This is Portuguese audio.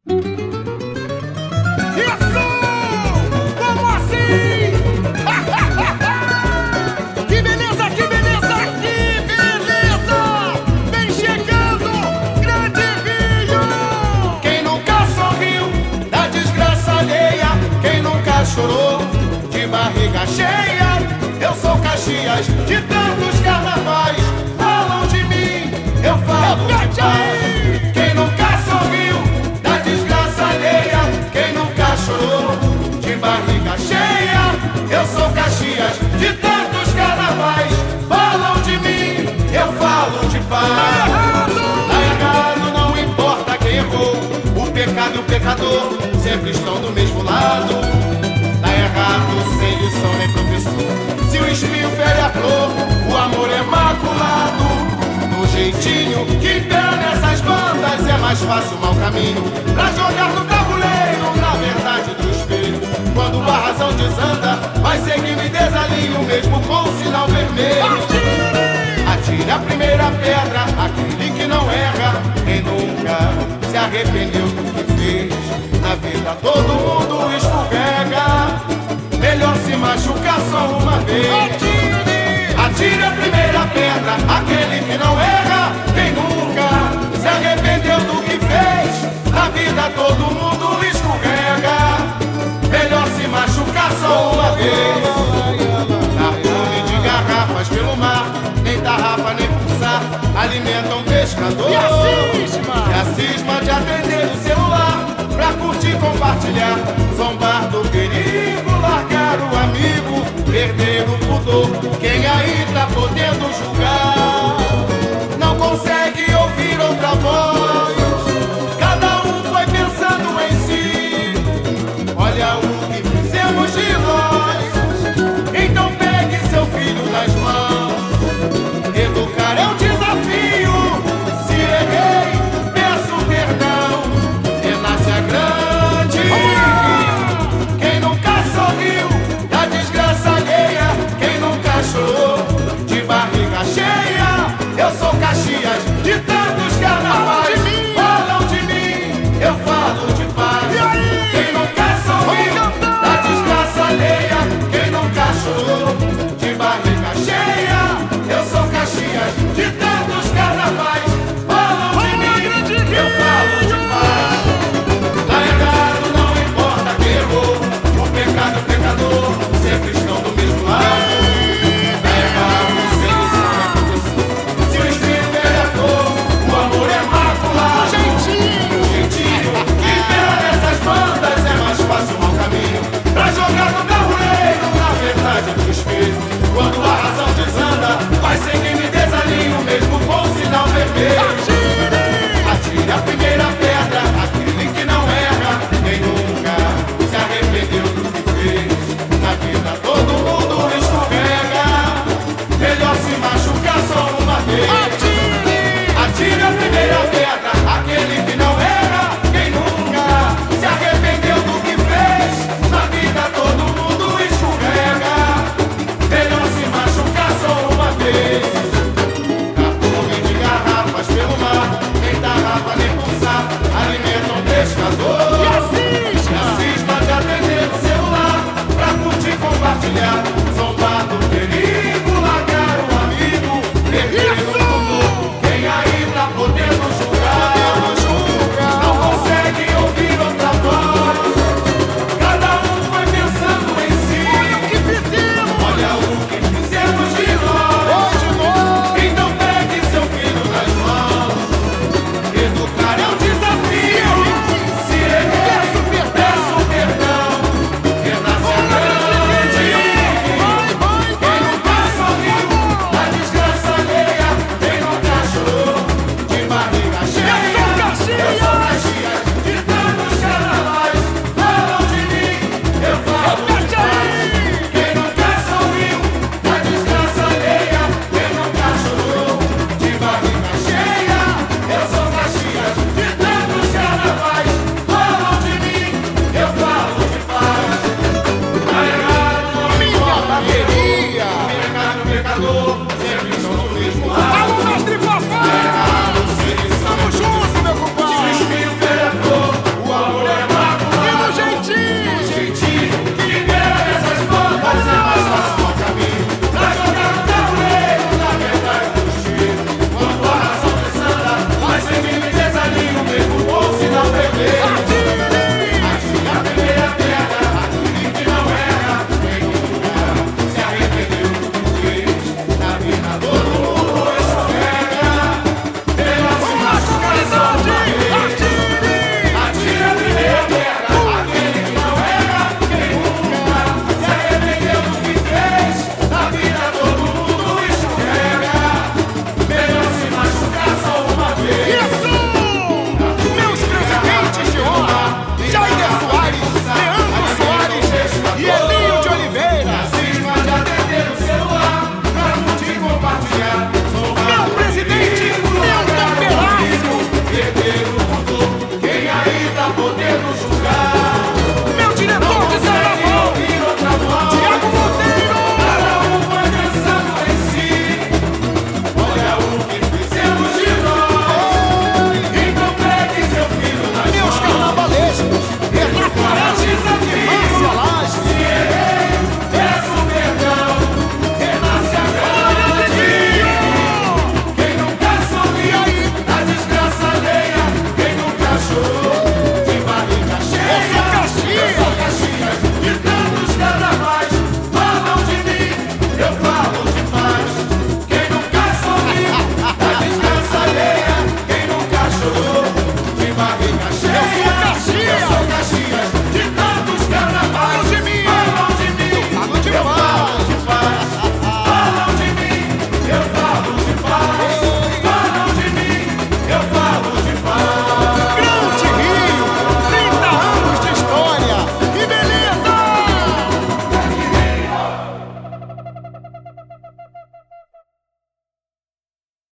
Isso! Como assim? Que beleza, que beleza, que beleza! Vem chegando, grande Rio! Quem nunca sorriu da desgraça alheia, quem nunca chorou de barriga cheia. Eu sou Caxias, de tantos carnavais falam de mim, eu falo de paz. Quem nunca sorriu da desgraça alheia, quem nunca chorou de barriga cheia. Eu sou Caxias, de tantos carnavais falam de mim, eu falo de paz. Tá errado, não importa quem errou, o pecado e o pecador sempre estão do mesmo lado. Tá errado, sem lição nem professor, se o espinho fere a flor, o amor é maculado. Do jeitinho que impera nessas bandas, é mais fácil o mau caminho pra jogar no tabuleiro, na verdade do espelho. Quando o arrasão desanda, vai seguindo e desalinho, mesmo com o sinal vermelho. Atire a primeira pedra, aquele que não erra, quem nunca se arrependeu do que fez. Na vida todo mundo escorrega, melhor se machucar só uma vez. Atire a primeira pedra, aquele que não erra, quem nunca se arrependeu do que fez. Na vida todo mundo escorrega, melhor se machucar só uma vez. Cardume de garrafas pelo mar, nem tarrafa nem pulsar alimentam pescador.